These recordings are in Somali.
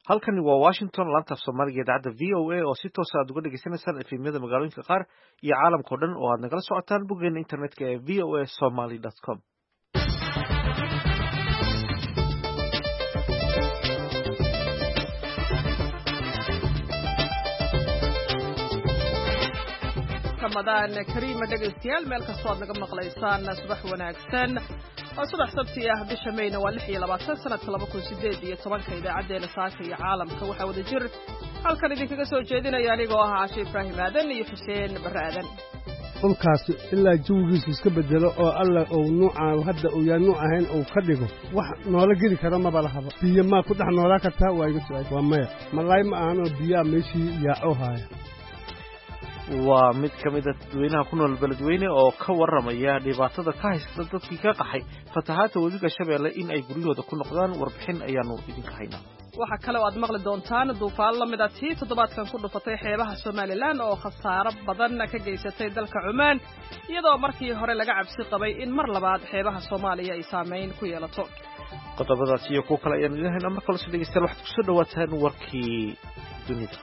halkani waa Washington laanta Soomaaliga idaacadda VOA oo si toos ah aad uga dhageysanaysaan efemyada magaalooyinka qaar iyo caalamka oo dhan oo aad nagala socotaan boggeena internetka ee voasomali.com. رمضان كريم dhageystayaal meel kastoo aad naga maqlaysaan subax wanaagsan oo subax sabti ah bisha May waa 26 sanadka 2018 idaacadeena saaka iyo caalamka waxa wada jir halkan idinkaga soo jeedinaya anigoo ah Caashi Ibrahim Aadan iyo Xuseen Baraadan qolkaas ilaa jawigiisa iska bedelo oo alla oo nuuca hadda uu yaa nuuc ahayn oo ka dhigo wax noola geli kara ma balahaba biyo ma ku dhex noolaa kartaa waa iga soo waa maya malaay ma ahan oo biyo meeshii yaa oo haya waa mid ka mid ah dadweynaha ku nool beledweyne oo ka waramaya dhibaatada ka haysta dadkii ka qaxay fatahaadda webiga Shabeelle in ay guryahooda ku noqdaan warbixin ayaanu idinka haynaa waxa kale oo aad maqli doontaan duufaan la mid ah tii toddobaadkan ku dhufatay xeebaha Somaliland oo khasaaro badan ka geysatay dalka Cumaan iyadoo markii hore laga cabsi qabay in mar labaad xeebaha Soomaaliya ay saameyn ku yeelato qodobadaas iyo kuwa kale ayaan idin haynaa marka la soo dhageystayaal waxaad ku soo dhawaataan warkii dunida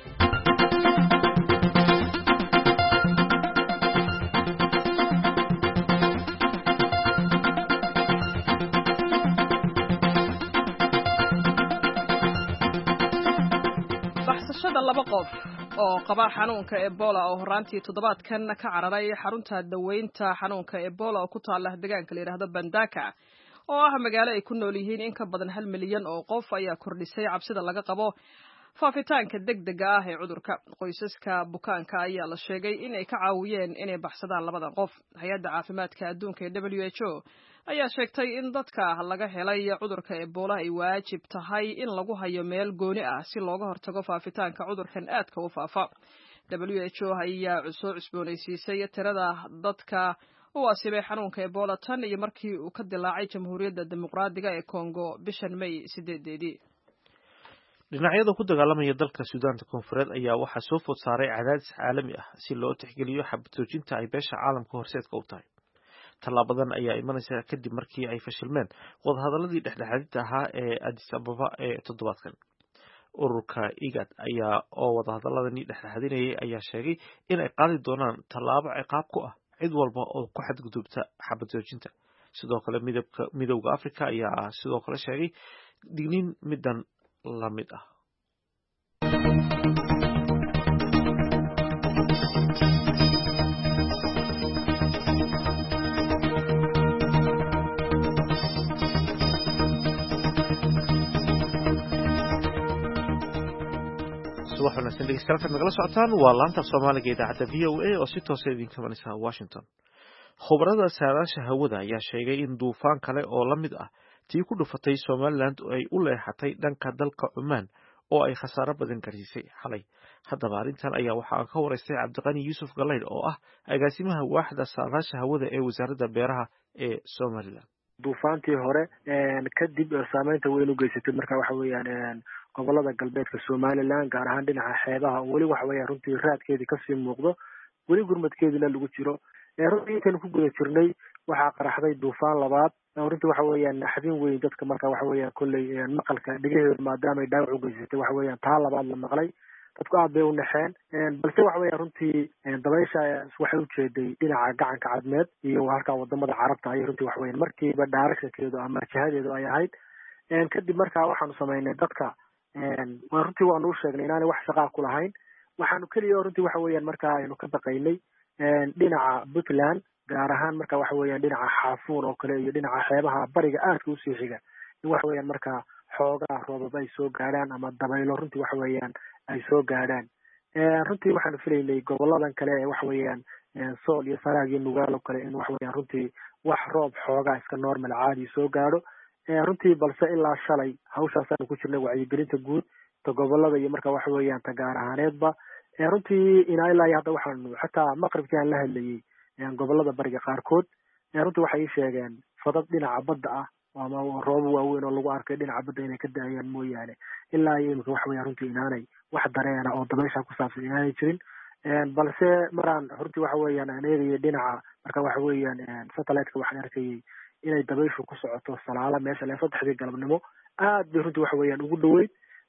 laba qof oo qaba xanuunka Ebola oo horaantii toddobaadkan ka cararay xarunta daweynta xanuunka Ebola oo ku taala deegaanka la yiraahdo Bandaka oo ah magaalo ay ku nool yihiin in ka badan 1 milyan oo qof ayaa kordhisay cabsida laga qabo faafitaanka degdega ah ee cudurka qoysaska bukaanka ayaa la sheegay in ay ka caawiyeen inay baxsadaan labadan qof hay'adda caafimaadka adduunka ee WHO ayaa sheegtay in dadka laga helay cudurka Ebola ay waajib tahay in lagu hayo meel gooni ah si looga hortago faafitaanka cudurkan aadka u faafa WHO ayaa soo cusboonaysiisay tirada dadka u asibay xanuunka Ebola tan iyo markii uu ka dilaacay Jamhuuriyadda Dimuqraadiga ee Congo bishan May 8. dhinacyada ku dagaalamaya dalka Suudaanta Koonfureed ayaa waxaa soo food saaray cadaadis caalami ah si loo tixgeliyo xabatoojinta ay beesha caalamka horseedka u tahay tallaabadan ayaa imanaysa kadib markii ay fashilmeen wadahadaladii dhexdhexaadinta ahaa ee Addis Ababa ee toddobaadkan ururka IGAD ayaa oo wadahadaladani dhexdhexaadinayay ayaa sheegay in ay qaadi doonaan tallaabo ciqaab ku ah cid walba oo ku xadgudubta xabatoojinta sidoo kale midowga Afrika ayaa sidoo kale sheegay digniin midan la mid ah subax wanaagsan dhegeystayaal nagala socotaan waa laanta Soomaaliga idaacadda VOA oo si toos ah idinka imanaysa Washington khubarada saadaasha hawada ayaa sheegay in duufaan kale oo la mid ah tii ku dhufatay Somaliland ay u leexatay dhanka dalka Cumaan oo ay khasaaro badan gaarsiisay xalay haddaba arrintan ayaa waxaa ka wareystay Cabdiqani Yuusuf Galeyd oo ah agaasimaha waaxda saadaasha hawada ee wasaaradda beeraha ee Somaliland duufaantii hore kadib saameynta weyn u geysatay marka waxa weeyaan gobolada galbeedka Somaliland gaar ahaan dhinaca xeebaha wali waxa weeyaan runtii raadkeedii ka sii muuqdo wali gurmadkeedina lagu jiro runtii intaan ku guda jirnay waxaa qaraxday duufaan labaad runtii waxa weeyaan naxdin weyn dadka marka waxa weeyaan kulley maqalka dhigaheedu maadaama ay dhaawac u geysatay waxa weeyaan taa labaad la maqlay dadku aad bay u naxeen balse waxa weeyaan runtii dabaysha waxay u jeeday dhinaca gacanka cadmeed iyo halka wadamada carabta ay runtii waxa weeyaan markiiba dhaarashakeedu ama jihadeedu ay ahayd kadib markaa waxaanu samaynay dadka waa runtii waanu u sheegnay inaanay wax shaqaa ku lahayn waxaanu keliya runtii waxa weeyaan markaa aynu ka baqaynay dhinaca Puntland gaar ahaan marka waxa weeyaan dhinaca Xaafuun oo kale iyo dhinaca xeebaha bariga aadka u sii xiga in waxa weeyaan marka xoogaa roobab ay soo gaaraan ama dabaylo runtii waxa weeyaan ay soo gaaraan runtii waxaanu filaynay goboladan kale ee waxa weeyaan Sool iyo Sanaag iyo Nugaal oo kale in waxa weeyaan runtii wax roob xoogaa iska normal caadi soo gaaro runtii balse ilaa shalay hawshaas aanu ku jirnay wacyigelinta guud ta gobolada iyo marka waxa weeyaan ta gaar ahaaneedba runtii ilaa hadda waxaanu xataa maqribkii aan la hadlayay gobolada bariga qaarkood runtii waxay sheegeen fadad dhinaca badda ah ama roob waaweyn oo lagu arkay dhinaca badda inay ka daayaan mooyaane ilaa imika waxa weeyaan runtii inaanay wax dareena oo dabaysha ku saabsan inaanay jirin balse maraan runtii waxa weeyaan aan eegayay dhinaca marka waxa weeyaan satellite-ka waxaan arkayay inay dabayshu ku socoto salaala meesha le 3 galabnimo aad bay runtii waxa weeyaan ugu dhaweyd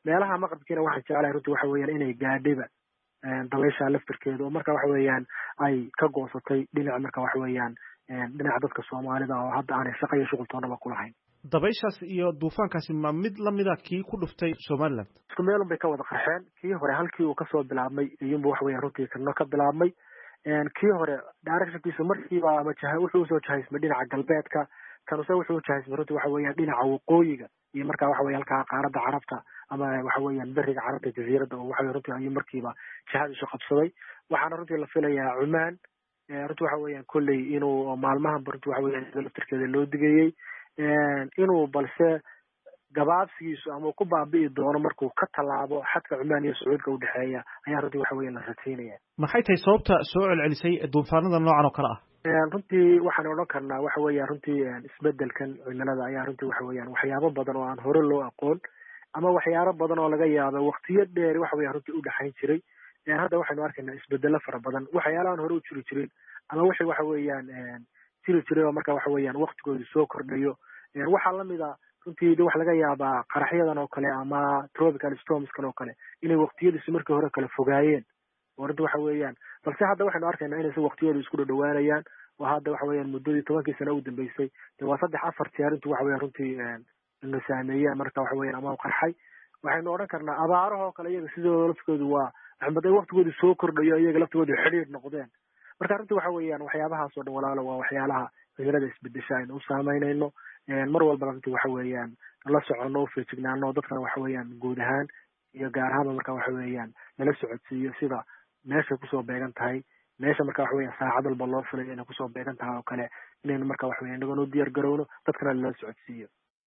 meelaha maqribkiina waxaan jeclahay runtii waxa weeyaan inay gaadhiba dabaysha laftirkeeda oo marka waxa weeyaan ay ka goosatay dhinaca marka waxa weeyaan dhinaca dadka Soomaalida oo hadda aanay shaqo iyo shughul toonaba ku lahayn. dabayshaas iyo duufaankaasi ma mid lamida kii ku dhuftay Somaliland isku meel bay ka wada qaxeen kii hore halkii uu ka soo bilaabmay iyuu waxa weeyaan runtii kana ka bilaabmay kii hore directionkiisu markiiba ama wuxuu soo jahaysmay dhinaca galbeedka kanuse wuxuu jahaysmay runtii waxa weeyaan dhinaca waqooyiga iyo marka waxa weeyaan halka qaaradda Carabta ama waxa weeyaan bariga Carabta jasiiradda oo waxa runtii ayuu markiiba jihad isu qabsaday waxaana runtii la filayaa Cumaan runtii waxa weeyaan kulley inuu maalmahan runtii waxa weeyaan laftirkeeda loo digayay inuu balse gabaabsigiisu ama ku baabi'i doono markuu ka talaabo xadka Cumaan iyo Sacuudka u dhaxeeya ayaa runtii waxa weeyaan la rajaynaya. maxay tahay sababta soo celcelisay duufaanada noocan oo kale ah runtii waxaan odhan karnaa waxa weeyaan runtii isbedelkan cimilada ayaa runtii waxa weeyaan waxyaabo badan oo aan hore loo aqoon ama waxyaabo badan oo laga yaabo waqtiyo dheer waxa weeyaan runtii u dhaxayn jiray hadda waxaynu arkaynaa isbedelo fara badan waxyaalahan hore u jiri jirin ama wixii waxa weeyaan jiri jiray oo marka waxa weeyaan waqtigoodu soo kordhayo waxaa lamid ah runtii wax laga yaabaa qaraxyadan oo kale ama tropical stormskan oo kale inay waqtiyadiisu markii hore kala fogaayeen oo runtii waxa weeyaan balse hadda waxaynu arkaynaa inay waqtiyadu isku dhawaanayaan oo hadda waxa weeyaan muddadii 10 sano u dambeysay waa 3-4 jeer intii waxa weeyaan runtii la saameeyay marka waxa weeyaan ama qarxay waxaynu odhan karnaa abaaraha oo kale iyaga sidoo lafkoodu waa maxamed waqtigoodu soo kordhayo iyaga laftoodu xiriir noqdeen marka runtii waxa weeyaan waxyaabahaas oo dhan walaalo waa waxyaalaha cimilada isbedesha aynu u saameynayno mar walba runtii waxa weeyaan la socono feejignaano dadkana waxa weeyaan guud ahaan iyo gaar ahaan marka waxa weeyaan nala socodsiiyo sida meesha kusoo beegan tahay meesha marka waxa weeyaan saacad walba loo filay inay kusoo beegan tahay oo kale inaynu marka waxa weeyaan inagoo diyaar garowno dadkana la socodsiiyo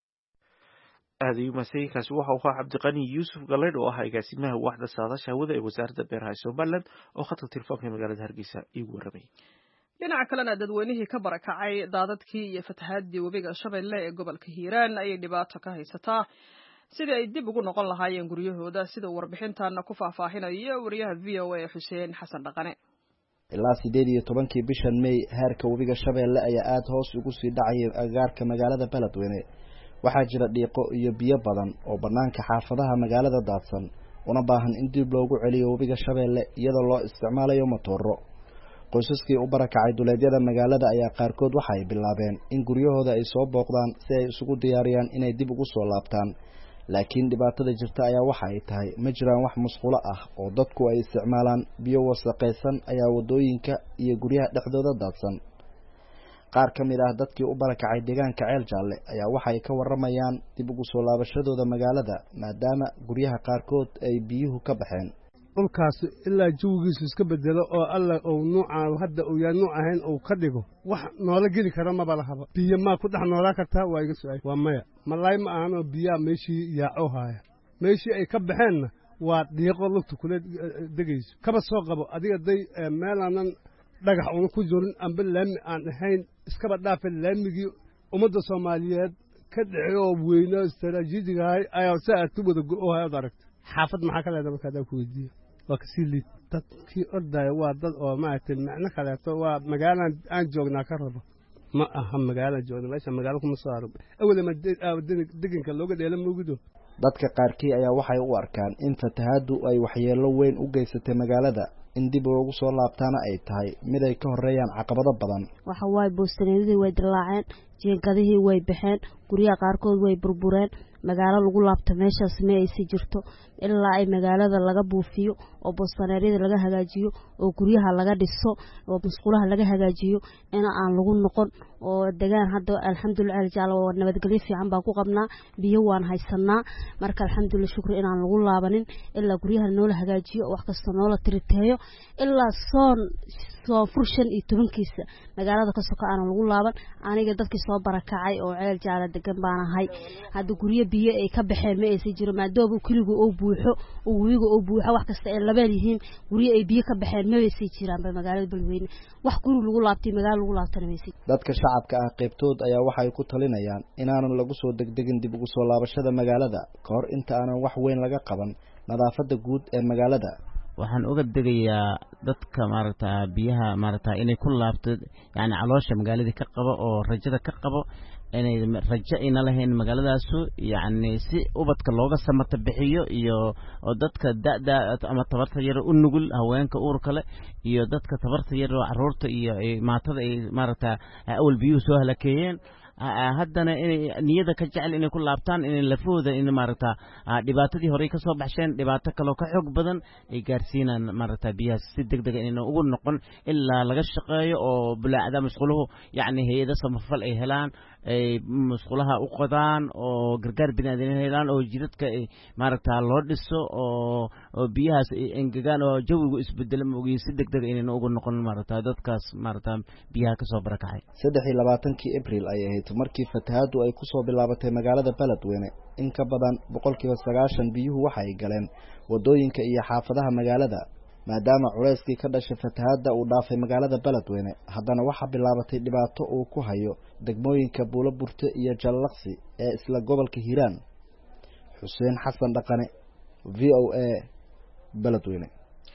aad ayuu masayinkaasi waxa uu ahaa Cabdiqani Yuusuf Galeed oo ah agaasimaha waaxda saadaasha hawada ee wasaaradda beeraha Somaliland oo khadka telefoonka magaalada Hargeysa igu warramay dhinaca kalena dadweynihii ka barakacay daadadkii iyo fatahaadii webiga Shabeelle ee gobolka Hiiraan ayay dhibaato ka haysataa sidii ay dib ugu noqon lahaayeen guryahooda sida warbixintan ku faahfaahinayo wariyaha VOA Xuseen Xasan Dhaqane ilaa 18 bishan May heerka webiga Shabeelle ayaa aad hoos ugu sii dhacay agaarka magaalada Beledweyne waxaa jira dhiiqo iyo biyo badan oo banaanka xaafadaha magaalada daadsan una baahan in dib loogu celiyo webiga Shabeelle iyadoo loo isticmaalayo matooro qoysaskii u barakacay duleedyada magaalada ayaa qaarkood waxa ay bilaabeen in guryahooda ay soo booqdaan si ay isugu diyaariyaan inay dib ugu soo laabtaan laakiin dhibaatada jirta ayaa waxa ay tahay ma jiraan wax musqulo ah oo dadku ay isticmaalaan biyo wasaqaysan ayaa wadooyinka iyo guryaha dhexdooda daadsan qaar ka mid ah dadkii u barakacay deegaanka Ceel Jaalle ayaa waxa ay ka waramayaan dib ugu soo laabashadooda magaalada maadaama guryaha qaarkood ay biyuhu ka baxeen dhulkaas ilaa jawigiisu iska bedelo oo alla uu nuuca hadda uu yaa nuuc ahayn uu ka dhigo wax noola geli kara maba lahaba biyo ma ku dhex noolaa kartaa waa iga su'aal waa maya malaay ma ahan oo biyaa meeshii yaaco haaya meeshii ay ka baxeenna waa dhiiqo lugta kula degayso kaba soo qabo adiga day meelaanan dhagax una ku jirin amba laami aan ahayn iskaba dhaafa laamigii ummadda Soomaaliyeed ka dhacay oo weyno istaraatiijiga ayaa saartu wada go'o hayad aragtay xaafad maxaa kale markaa ku weydiiyo waa ka sii liid dadkii orday waa dad oo maartay macna kale waa magaalada aan joognaa ka rabo ma aha magaalada joogna meesha magaalada kuma soo arag awal ma deeganka looga dheela muugido dadka qaarkii ayaa waxay u arkaan in fatahaadu ay waxyeelo weyn u geysatay magaalada in dib loogu soo laabtaana ay tahay mid ay ka horeeyaan caqabado badan waxa way boostaneedii way dilaaceen jiingadihii way baxeen guryaha qaarkood way burbureen magaalo lagu laabto meeshaas ma ay si jirto ilaa ay magaalada laga buufiyo oo boostaneedii laga hagaajiyo oo guryaha laga dhiso oo musqulaha laga hagaajiyo in aan lagu noqon oo deegaan hadda alxamdulillah jaalo nabadgelyo fiican baa ku qabnaa biyo waan haysanaa marka alxamdulillah shukri inaan lagu laabanin ilaa guryaha noola hagaajiyo wax kasta noola tiriteeyo ilaa soo furshan iyo 10kiisa magaalada ka soo aan lagu laaban aniga dadkii soo barakacay oo Ceel Jaale degan baan ahay hadda guryo biyo ay ka baxeen ma aysan jiro maadaama kaligu oo buuxo oo webiga oo buuxo wax kasta ay labeen yihiin guryo ay biyo ka baxeen ma aysan jiraan magaalada Beledweyne wax guri lagu laabtay magaalo lagu laabtana ma aysan dadka shacabka ah qaybtood ayaa waxay ku talinayaan inaanan lagu soo degdegin dib ugu soo laabashada magaalada ka hor inta aanan wax weyn laga qaban nadaafada guud ee magaalada waxaan uga degayaa dadka maaragta biyaha maaragta inay ku laabto yani caloosha magaalada ka qabo oo rajada ka qabo inay rajo ina lahayn magaaladaasu yani si ubadka looga samata bixiyo iyo oo dadka da'da ama tabarta yar u nugul haweenka uurka leh iyo dadka tabarta yar oo caruurta iyo maatada ay maaragta awal biyuhu soo halakeeyeen haddana inay niyada ka jecel inay ku laabtaan inay lafooda in maaragta dhibaatadii horey ka soo baxsheen dhibaato kaloo ka xoog badan ay gaarsiinaan maaragta biyaha si degdeg inayna ugu noqon ilaa laga shaqeeyo oo bulaacada musquluhu yacni hay-ada samafal ay helaan ay musqulaha u qodaan oo gargaar bini'aadan helaan oo jidadka maaragta loo dhiso oo biyahaas engegaan oo jawigu isbedelo moogii si degdeg inayna ugu noqon maaragta dadkaas maaragta biyaha ka soo barakacay 23 April ay ahayd markii fatahaadu ay ku soo bilaabatay magaalada Beledweyne in ka badan 90% biyuhu waxa ay galeen wadooyinka iyo xaafadaha magaalada maadaama culayskii ka dhashay fatahaada uu dhaafay magaalada Beledweyne haddana waxa bilaabatay dhibaato uu ku hayo degmooyinka Buulaburte iyo Jallaqsi ee isla gobolka Hiiraan Xuseen Xasan Dhaqane VOA Beledweyne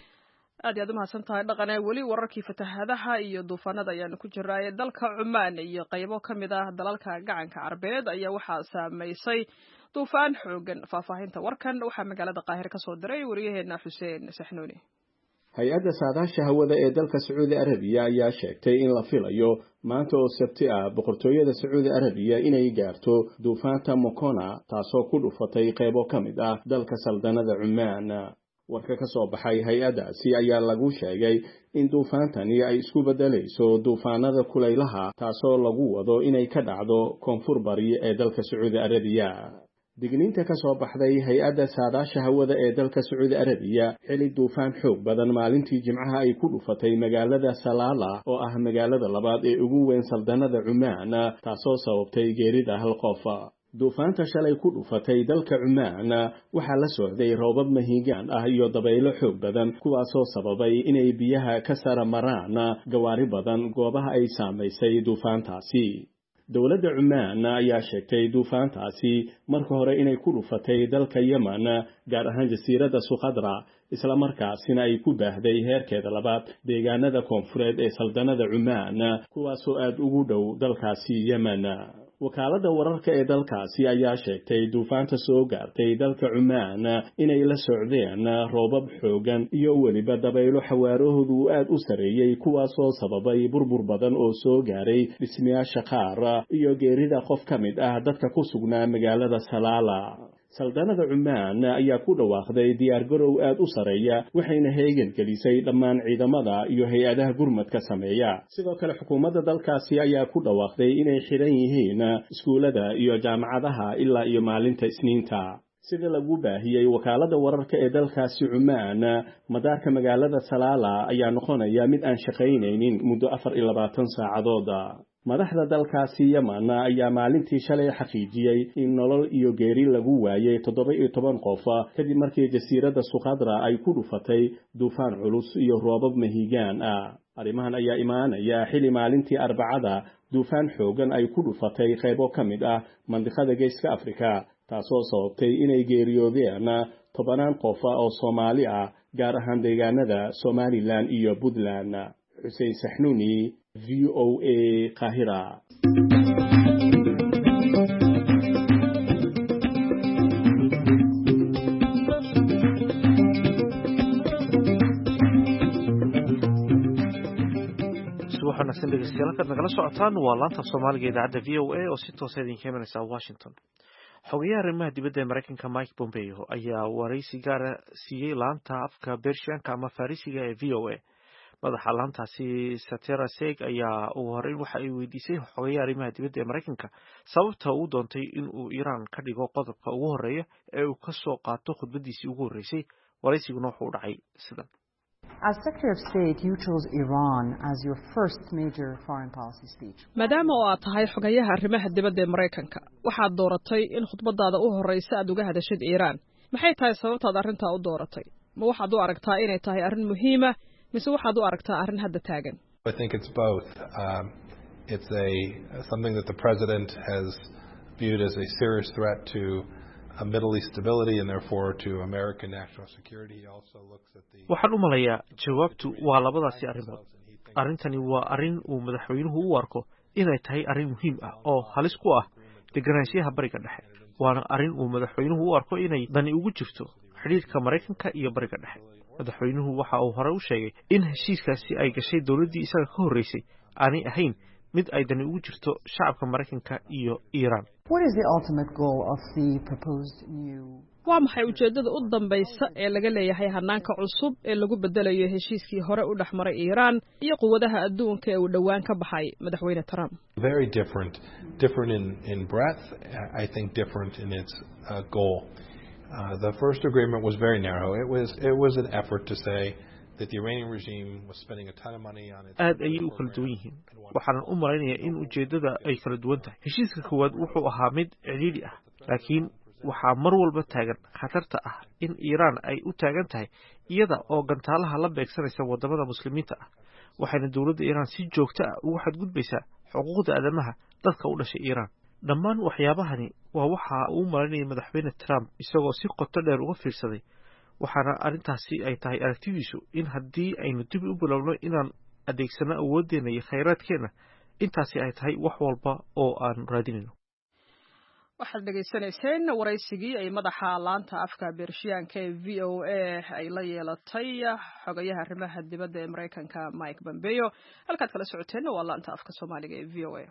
aad iyo aad u mahadsantahay dhaqane weli wararkii fatahaadaha iyo duufaanada ayaanu ku jirnaa dalka Cumaan iyo qaybo ka mid ah dalalka gacanka Carbeed ayaa waxaa saameysay duufaan xoogan faahfaahinta warkan waxaa magaalada Qaahire ka soo diray wariyaheena Xuseen Saxnuuni hay-adda saadaasha hawada ee dalka Sacuudi Arabiya ayaa sheegtay in la filayo maanta oo Sabti ah boqortooyada Sacuudi Arabiya inay gaarto duufaanta Mokona taasoo ku dhufatay qaybo ka mid ah dalka saldanada Cumaan warka ka soo baxay hay-addaasi ayaa lagu sheegay in duufaantani ay isku beddelayso duufaanada kulaylaha taasoo lagu wado inay ka dhacdo koonfur bari ee dalka Sacuudi Arabiya digniinta ka soo baxday hay-adda saadaasha hawada ee dalka Sacuudi Arabiya xili duufaan xoog badan maalintii Jimcaha ay ku dhufatay magaalada Salaala oo ah magaalada labaad ee ugu weyn saldanada Cumaan taasoo sababtay geerida hal qof duufaanta shalay ku dhufatay dalka Cumaan waxaa la socday roobab mahiigaan ah iyo dabaylo xoog badan kuwaasoo sababay inay biyaha ka sara maraan gawaari badan goobaha ay saameysay duufaantaasi dowladda Cumaan ayaa sheegtay duufaantaasi marka hore inay ku dhufatay dalka Yemen gaar ahaan jasiiradda Suqadra isla markaasina ay ku baahday heerkeeda labaad deegaanada koonfureed ee saldanada Cumaan kuwaasoo aad ugu dhow dalkaasi Yemen wakaaladda wararka ee dalkaasi ayaa sheegtay duufaanta soo gaartay dalka Cumaan inay la socdeen roobab xoogan iyo weliba dabaylo xawaarahoodu aad u sareeyay kuwaasoo sababay burbur badan oo soo gaaray dhismayaasha qaar iyo geerida qof ka mid ah dadka ku sugnaa magaalada Salaala saldanada Cumaan ayaa ku dhawaaqday diyaargarow aad u sareeya waxayna heegan gelisay dhammaan ciidamada iyo hay-adaha gurmadka sameeya sidoo kale xukuumadda dalkaasi ayaa ku dhawaaqday inay xiran yihiin iskuulada iyo jaamacadaha ilaa iyo maalinta Isniinta sida lagu baahiyay wakaaladda wararka ee dalkaasi Cumaan madaarka magaalada Salaala ayaa noqonaya mid aan shaqaynaynin muddo 24 saacadood madaxda dalkaasi Yemen ayaa maalintii shalay xaqiijiyay in nolol iyo geeri lagu waayay 17 qof kadib markii jasiiradda Suqadra ay ku dhufatay duufaan culus iyo roobab mahiigaan ah arrimahan ayaa imaanaya xili maalintii Arbacada duufaan xoogan ay ku dhufatay qaybo ka mid ah mandiqada Geeska Afrika taasoo sababtay inay geeriyoodeen 10 qof oo Soomaali ah gaar ahaan deegaanada Somaliland iyo Puntland Xuseen Saxnuuni VOA Qaahira wanaagsan dhegeystayaal halkaad nagala socotaan waa laanta Soomaaliga idaacadda VOA oo si toos ah idin keenaysa Washington xogayaha arrimaha dibadda ee Mareykanka Mike Pompeo ayaa wareysi gaar ah siiyay laanta afka Bershiyanka ama Farisiga ee VOA madaxa laantaasi Satera Seg ayaa ugu horeyn waxa ay weydiisay xogayaha arrimaha dibadda ee Mareykanka sababta uu doontay in uu Iran ka dhigo qodobka ugu horeeya ee uu ka soo qaato khudbadiisii ugu horeysay wareysiguna wuxuu u dhacay sidan As Secretary of State, you chose Iran as your first major foreign policy speech. maadaama oo aad tahay xogayaha arrimaha dibadda ee Mareykanka waxaad dooratay in khudbadaada u horeysa aad uga hadashid Iran maxay tahay sababtaad arrintaa u dooratay ma waxaad u aragtaa inay tahay arrin muhiim ah mise waxaad u aragtaa arrin hadda taagan I think it's both. It's something that the president has viewed as a serious threat to Middle East stability and therefore to American national security. He also looks at the waxaan u malayaa jawaabtu waa labadaasi arrimood. Arrintani waa arrin uu madaxweynuhu u arko inay tahay arrin muhiim ah oo halis ku ah deganaanshiyaha bariga dhexe. waana arrin uu madaxweynuhu u arko inay dani ugu jirto xidhiidhka Maraykanka iyo bariga dhexe. madaxweynuhu waxa uu hore u sheegay in heshiiskaasi ay gashay dawladdii isaga ka horreysay aanay ahayn mid ay dani ugu jirto shacabka Maraykanka iyo Iiraan. What is the ultimate goal of the proposed new? waa maxay ujeedada u dambaysa ee laga leeyahay hanaanka cusub ee lagu bedelayo heshiiskii hore u dhexmaray Iiraan iyo quwadaha adduunka ee uu dhawaan ka baxay madaxweyne Trump? Very different in breadth. I think different in its goal. The first agreement was very narrow. It was an effort to say that the Iranian regime was spending a ton of money on its aad ayay u kala duwan yihiin. waxaan u malaynayaa in ujeedada ay kala duwan tahay. heshiiska koowaad wuxuu ahaa mid cidhiidhi ah, laakiin waxaa mar walba taagan khatarta ah in Iiraan ay u taagan tahay iyada oo gantaalaha la beegsanaysa wadamada muslimiinta ah. waxayna dawladda Iiraan si joogto ah ugu xadgudbaysaa xuquuqda aadamaha dadka u dhashay Iiraan. dhammaan waxyaabahani waa waxa uu malaynayaa madaxweyne Trump isagoo si qoto dheer uga fiirsaday. waxaana arrintaasi ay tahay aragtidiisu in haddii aynu dib u bilowno inaan adeegsano awooddeena iyo khayraadkeena, intaasi ay tahay wax walba oo aan raadinayno. waxaad dhegaysanayseen waraysigii ay madaxa laanta afka Beershiyaanka ee VOA ay la yeelatay xogayaha arrimaha dibadda ee Maraykanka Mike Pompeo. halkaad kala socoteen waa laanta afka Soomaaliga ee VOA.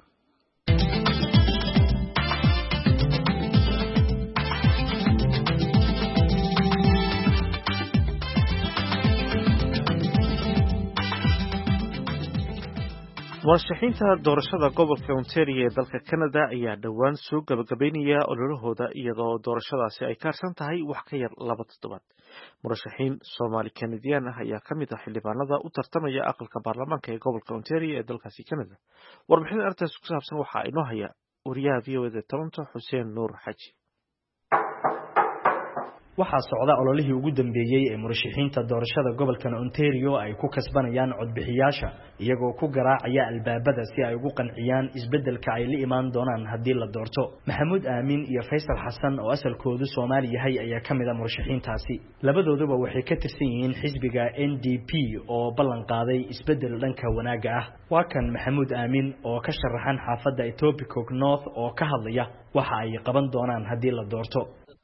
murashaxiinta doorashada gobolka Ontario ee dalka Canada ayaa dhawaan soo gabagabeynaya ololahooda iyadoo doorashadaasi ay kaarsan tahay wax ka yar 2 toddobaad. murashaxiin Soomaali Canadian ah ayaa ka mid ah xildhibaanada u tartamaya aqalka baarlamaanka ee gobolka Ontario ee dalkaasi Canada. warbixin arrintaas ku saabsan waxaa inoo haya wariyaha VOA ee Toronto Xuseen Nuur Xaji. waxaa socda ololihii ugu dambeeyay ee murashaxiinta doorashada gobolka Ontario ay ku kasbanayaan codbixiyaasha iyagoo ku garaacaya albaabada si ay ugu qanciyaan isbedelka ay la imaan doonaan haddii la doorto. Maxamuud Aamin iyo Faysal Xasan oo asalkoodu Soomaali yahay ayaa ka mid ah murashaxiintaasi. labadooduba waxay ka tirsan yihiin xisbiga NDP oo ballan qaaday isbedel dhanka wanaaga ah. waa kan Maxamuud Aamin oo ka sharaxan xaafadda Etobicoke North oo ka hadlaya waxa ay qaban doonaan haddii la doorto.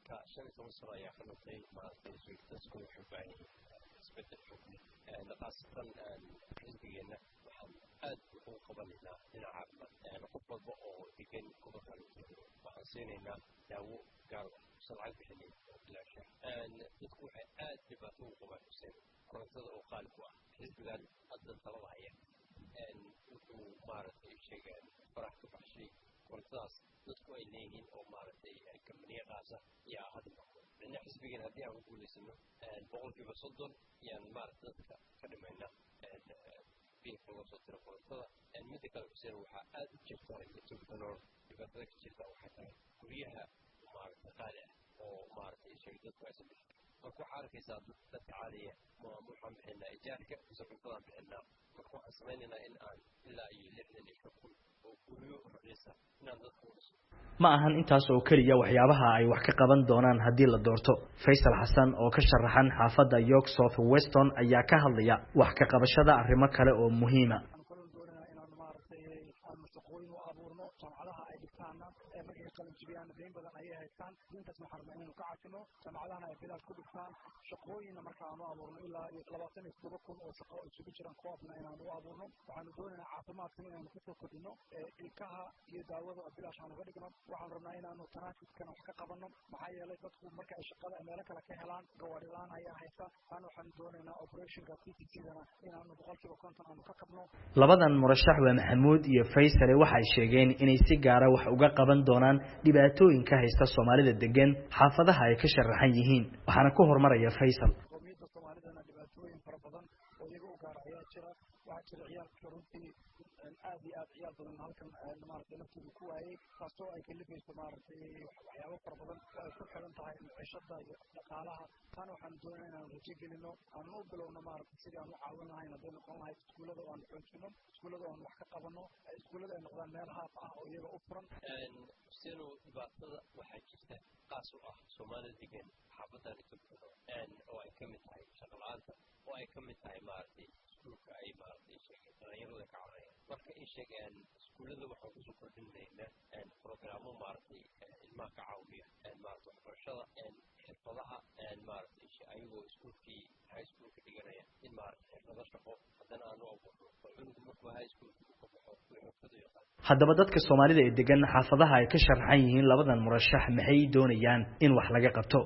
siinayna daawo gaar ah salcad bixinay oo bilaasha dadku waxay aad dhibaato u qabaan xuseen korontada oo qaali ku ah xisbigan hadda talada haya wuxuu maaragtay sheegaan farax ka baxshay korontadaas dadku ay leeyihiin oo maaragtay kambaniya qaasa yaa hadda dhinaca xisbigan haddii aan ku guulaysano 30% yaan maaragtay dadka ka dhimayna biilka loo soo tiro korontada midda kale xuseen waxaa aad u jirta Etobicoke North dhibaatada ka jirta waxay tahay guryaha maaragtay qaali ah oo maaragtay dadku aysan bixin. marka waxaa arkaysaa dadka caadiya waxaan bixinaa ijaarka mise cuntadan bixinaa. marka waxaan samaynaynaa in aan ilaa iyo 60,000 oo guryo raqiisa inaan dadka u dhiso. ma ahan intaas oo kaliya waxyaabaha ay wax ka qaban doonaan haddii la doorto. Faysal Xasan oo ka sharaxan xaafadda York South Weston ayaa ka hadlaya wax ka qabashada arrimo kale oo muhiima. qalin badan ayay haystaan intaas waxaan rabnaa inaynu ka caafino jaamacadaha ay bilaad ku dhigtaan shaqooyinna markaanu abuurno ilaa 27,000 oo shaqo isugu jiraan koobna inaanu u abuurno. waxaanu doonaynaa caafimaadkan inaanu kusoo kordhino ilkaha iyo daawada oo bilaash aanu uga dhigno. waxaanu rabnaa inaanu taraafigkana wax ka qabanno maxaa yeelay dadku marka ay shaqada meelo kale ka helaan gawaari la-aan ayaa haysta. taana waxaanu doonaynaa operationka PTC-dana inaanu 50% aanu ka qabno. labadan murashax waa Maxamuud iyo Faysal waxay sheegeen inay si gaar ah wax uga qaban doonaan dhibaatooyinka haysta Soomaalida degan xaafadaha ay ka sharaxan yihiin. waxaana ku hormaraya Faysal. qowmiyadda Soomaalida dhibaatooyin fara badan oo iyaga u gaar ayaa jira. waxaa jira ciyaalka runtii aad iyo aad ciyaal badan halkan maaragtay naftooda ku waayay taasoo ay kalifayso maaragtay waxyaabo fara badan oo ay ku xiran tahay maciishada iyo dhaqaalaha. taana waxaanu doonaynaa inaanu rajo gelino aanu u bilowno maaragtay sidii aan u caawin lahayn hadday noqon lahayd iskuullada oo aanu xoojino iskuullada oo aanu wax ka qabanno iskuullada ay noqdaan meel haaf ah oo iyaga u furan. Sino dhibaatada waxaa jirta qaas asaas u ah soomaalida degan xaafadan etoobiya oo ay ka mid tahay shaqo la-aanta oo ay ka mid tahay maaragtay iskuulka ay maaragtay sheegeen dhalinyarada ka cabanayaan marka ay sheegeen iskuullada waxaan kusoo kordhinaynaa programmo maaragtay ilmaha ka caawiya maaragtay waxbarashada xirfadaha maaragtay ayagoo iskuulkii high schoolka dhiganaya in maaragtay xirfado shaqo haddana aanu abuurno oo cunugu markuu high schoolka uu ka baxo wuu xirfado yaqaan. haddaba dadka soomaalida ee degan xaafadaha ay ka sharxan yihiin labadan murashax maxay doonayaan in wax laga qabto.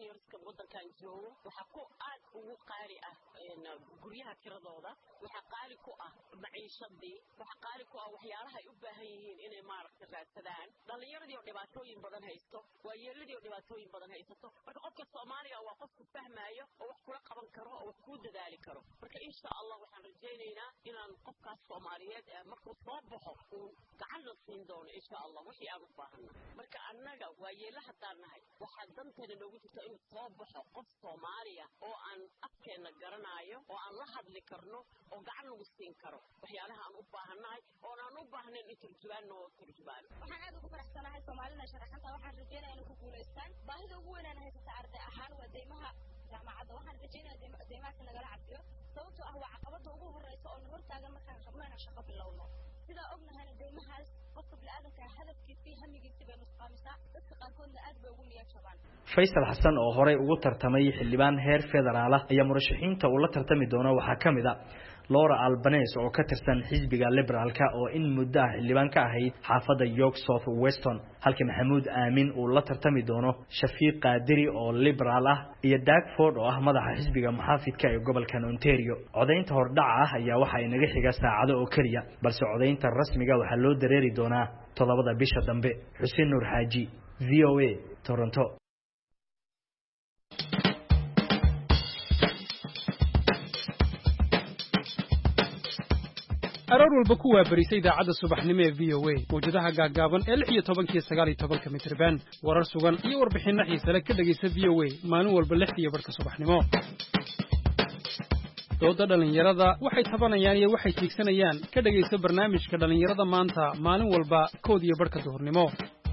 guryaha kiradooda waxaa qaali ku ah maciishadii waxaa qaali ku ah waxyaalaha ay u baahan yihiin inay maaragtay raadsadaan dhalinyaradii oo dhibaatooyin badan haysto waayeeladii oo dhibaatooyin badan haysato marka qofka soomaaliga waa qofku fahmaayo oo wax kula qaban karo oo wax kuu dadaali karo marka insha allah waxaan rajaynaynaa inaan qofkaas soomaaliyeed markuu soo baxo uu gacanna siin doono insha allah wixii aan u baahana marka annaga waayeela haddaan nahay waxaa danteena noogu jirta inuu soo baxo qof soomaaliya oo aan afkeenna garanaayo oo aan la hadli karno oo gacan lagu siin karo waxyaalaha aan u baahanahay oo aan u baahnayn in turjubaano waxaan aad ugu faraxsanahay soomaalida sharaxanta waxaan rajaynayaa inay ku guulaystaan baahida ugu weyn aan haysata arday ahaan waa deymaha jaamacadda waxaan rajaynayaa deymahaasi nagala cabsiyo sababtoo ah waa caqabada ugu horeysa oo na hortaagan markaan rabno inaan shaqo bilowno sidaa ognahayna deymahaas qofka bini'aadanka hadafkiisii hamigiisii bay nusqaamisaa dadka qaarkoodna aad bay ugu niyad jabaan. Faysal Xasan oo horey ugu tartamay xildhibaan heer federaal ah ayaa murashaxiinta uu la tartami doono waxaa ka mid ah Laura Albanese oo ka tirsan xisbiga liberaalka oo in muddo ah xildhibaan ka ahayd xaafadda York South Weston halka Maxamuud Aamin uu la tartami doono Shafiiq Qaadiri oo liberaal ah iyo Doug Ford oo ah madaxa xisbiga muxaafidka ee gobolka Ontario. Codaynta hordhaca ah ayaa waxa ay naga xiga saacado oo kaliya balse codaynta rasmiga waxaa loo dareeri doonaa 7 bisha dambe. Xuseen Nuur Xaaji, VOA, Toronto. aroor walba ku waabarisay idaacadda subaxnimo ee VOA mawjadaha gaagaaban ee 16 iyo 19 mitirban warar sugan iyo warbixinno xiiso leh ka dhageysa VOA maalin walba 6:00 subaxnimo dooda dhalinyarada waxay tabanayaan iyo waxay tiigsanayaan ka dhageysa barnaamijka dhalinyarada maanta maalin walba 1:00 duhurnimo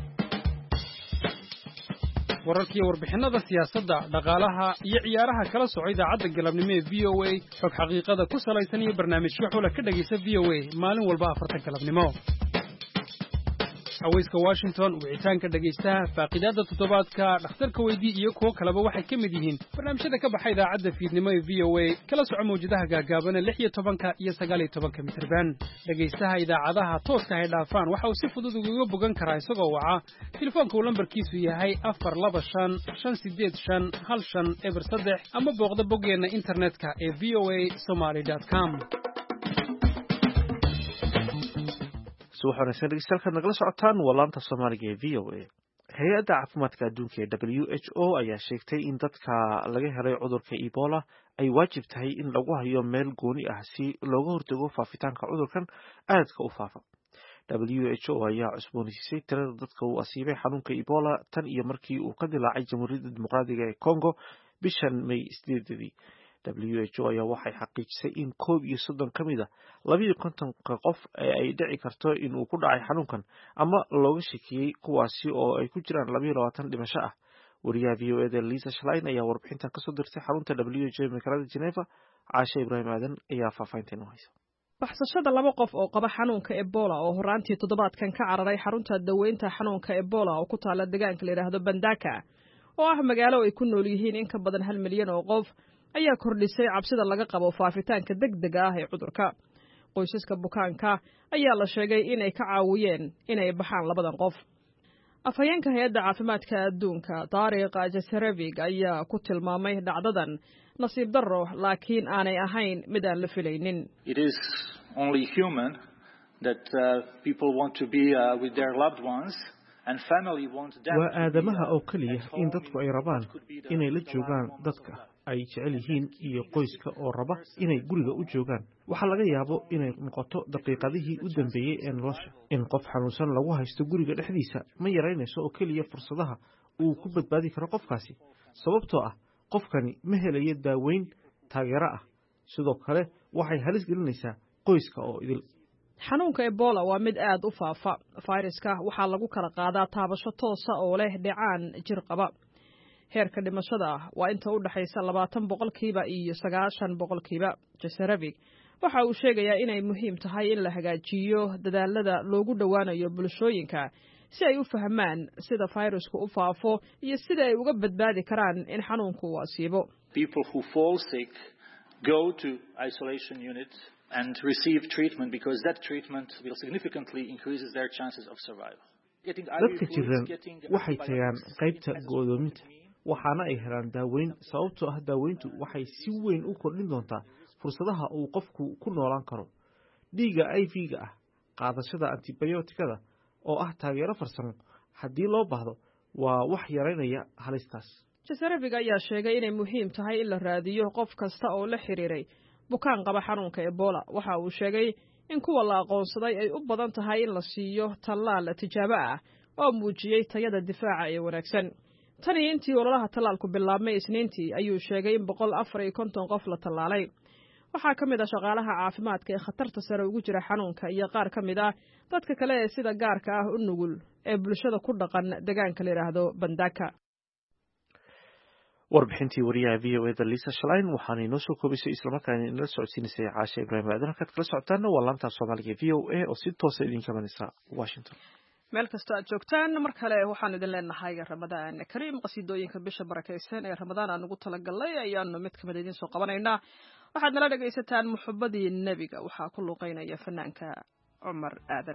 wararkii warbixinada siyaasadda dhaqaalaha iyo ciyaaraha kala socda idaacadda galabnimo ee VOA xog xaqiiqada ku salaysan iyo barnaamijyo xula ka dhageysa VOA maalin walba 4 galabnimo hawayska Washington wicitaanka dhageystaha faaqidaada toddobaadka dhakhtarka weydii iyo kuwa kaleba waxay ka mid yihiin barnaamijyada ka baxay idaacadda fiidnimo ee VOA kala soco mawjadaha gaagaaban 16 iyo 19 mitirban dhageystaha idaacadaha tooska ah dhaafaan waxa uu si fudud uga bogan karaa isagoo waca telefoonka uu lambarkiisu yahay 425 ama booqda boggeena internetka ee voasomali.com subax wanaagsan dhegeystayaal nagala socotaan waa laanta Soomaaliga ee VOA. Hay'adda caafimaadka adduunka ee WHO ayaa sheegtay in dadka laga helay cudurka Ebola ay waajib tahay in lagu hayo meel gooni ah si looga hortago faafitaanka cudurkan aadka u faafa. WHO ayaa cusboonaysiisay tirada dadka uu asiibay xanuunka Ebola tan iyo markii uu ka dilaacay Jamhuuriyadda Dimuqraadiga ee Congo bishan May 8. WHO ayaa waxay xaqiijisay in 31 ka mid ah 250 qof ay dhici karto in uu ku dhacay xanuunkan ama looga shakiyay kuwaasi oo ay ku jiraan 22 dhimasho ah. Wariyaha VOA Lisa Schlein ayaa warbixintan ka soo dirtay xarunta WHO ee magaalada Geneva. Caasha Ibrahim Aadan ayaa faafahintan u haysa. baxsashada 2 qof oo qaba xanuunka Ebola oo horaantii toddobaadkan ka cararay xarunta daweynta xanuunka Ebola oo ku taala deegaanka la yiraahdo Bandaka oo ah magaalo ay ku nool yihiin in ka badan 1 milyan oo qof ayaa kordhisay cabsida laga qabo faafitaanka degdega ah ee cudurka. Qoysaska bukaanka ayaa la sheegay inay ka caawiyeen inay baxaan 2 qof. Afhayeenka hay'adda caafimaadka adduunka Tariq Jasarevig ayaa ku tilmaamay dhacdadan nasiib darro laakiin aanay ahayn mid aan la filaynin. It is only human that people want to be with their loved ones. waa aadamaha oo kaliya in dadku ay rabaan inay la joogaan dadka ay jecel yihiin iyo qoyska oo raba inay guriga u joogaan. waxaa laga yaabo inay noqoto daqiiqadihii u dambeeyay ee nolosha. in qof xanuunsan lagu haysto guriga dhexdiisa ma yaraynayso oo kaliya fursadaha uu ku badbaadi karo qofkaasi, sababtoo ah qofkani ma helayo daaweyn taageero ah. sidoo kale waxay halis gelinaysaa qoyska oo idil. xanuunka ebola waa mid aad u faafa fayraska waxaa lagu kala qaadaa taabasho toosa oo leh dhicaan jir qaba heerka dhimashada waa inta u dhaxaysa 20% iyo 90%. Jasaravic waxa uu sheegayaa inay muhiim tahay in la hagaajiyo dadaalada loogu dhawaanayo bulshooyinka si ay u fahmaan sida fayrasku u faafo iyo sida ay uga badbaadi karaan in xanuunku uu asiibo. People who fall sick go to isolation units and receive treatment because that treatment will significantly increases their chances of survival. Dadka jiran waxay tagaan qaybta go'doominta waxaana ay helaan daaweyn sababtoo ah daaweyntu waxay si weyn u kordhin doontaa fursadaha uu qofku ku noolaan karo. Dhiiga IV-ga ah, qaadashada antibiyootikada oo ah taageero farsamo haddii loo baahdo waa wax yareynaya halistaas. Jasaravic ayaa sheegay inay muhiim tahay in la raadiyo qof kasta oo la xiriiray bukaan qaba xanuunka Ebola. Waxa uu sheegay in kuwa la aqoonsaday ay u badan tahay in la siiyo tallaal tijaabo ah oo muujiyay tayada difaaca ee wanaagsan. Tani intii ololaha tallaalku bilaabmay Isniintii ayuu sheegay in 154 qof la tallaalay. waxaa ka mid ah shaqaalaha caafimaadka ee khatarta sare ugu jira xanuunka iyo qaar ka mid ah dadka kale ee sida gaarka ah u nugul ee bulshada ku dhaqan deegaanka la yiraahdo Bandaka. warbixintii wariyaha VOA Lisa Schlein waxaana inoo soo koobisay isla markaana inala socodsiinisay Caashe Ibraahim Aadan halkaad kala socotaana waa laanta Soomaaliga VOA oo si toos ah idinka imanaysa Washington. meel kasta aad joogtaan mar kale waxaan idin leenahay Ramadaan Kariim qasiidooyinka bisha barakeysan ee Ramadaan aan ugu talagalay ayaanu mid kamid idin soo qabanaynaa. waxaad nala dhagaysataan muxubbadii nabiga waxaa ku luqeynaya fanaanka Umar Aadan.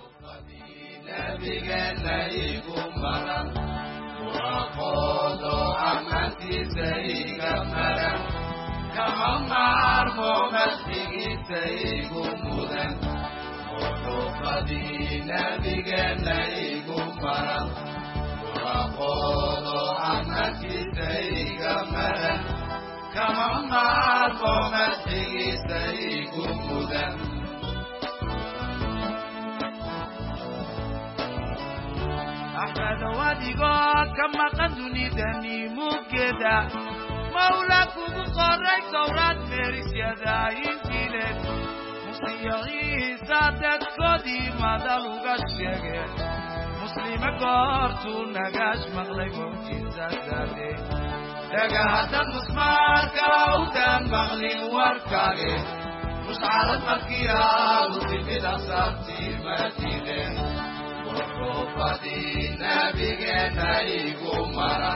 أحمد وديقات كما قدني دني مكدا مولاك بقري ثورات فارس يدا ينكيلت مصيغي سادت كودي مدلوغ الشيغي مسلمة قارتو نقاش مغلق ومجيزات ذاتي دقاهة المسمار كاودان مغلق واركاغي مش عارض مكيال وطيب الأصابتي مدينة وحفظي نبينا يقمرا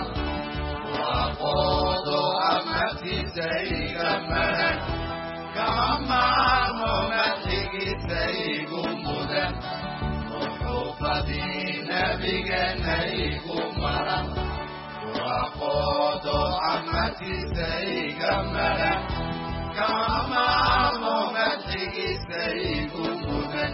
وقودوا أمتي سيغمرا كما ممتلك سيغمدا وحفظي نبينا يقمرا وقودوا أمتي سيغمرا كما ممتلك سيغمدا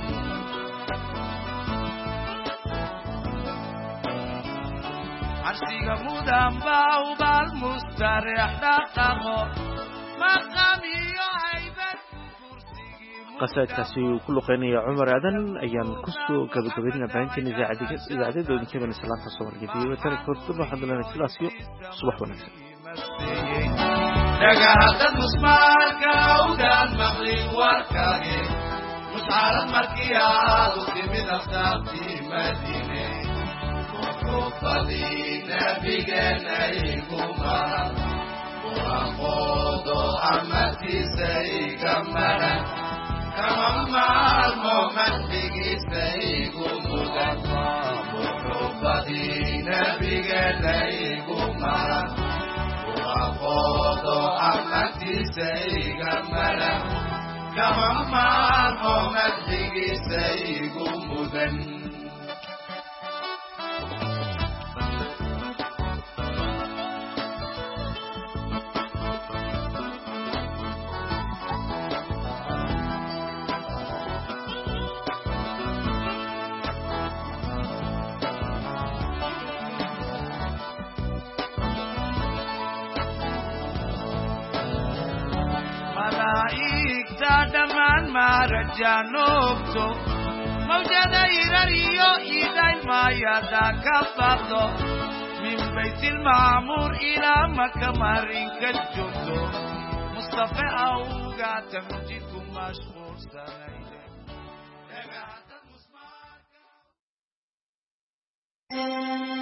عرسيك مدام باوبا المستريح دقاقو مقامي عيبت qasaadkaasi uu ku luqeynaya Umar Aadan ayaan ku soo gabagabeynaa baahintii idaacadda oo keenay salaanta Soomaaliga iyo tan kortun waxaan leeyahay sidaas iyo subax wanaagsan دقاهة المسمار كاودان مغلق واركاغي مسعرات مركيات وطيب الأخطاقتي مدينة وحفظي نبينا يقمرا وقودوا أمتي سيغمرا كما مع الممتلك سيغمرا وحفظي نبينا يقمرا وقودوا أمتي سيغمرا كما مع الممتلك سيغمرا دمان ما رجانوكتو موجودة إيراريو إيداي ما يداك فضو من بيت المعمور إلى مكة مارين كالجوتو مصطفى أوغا تمجيكم مشغول سنايدة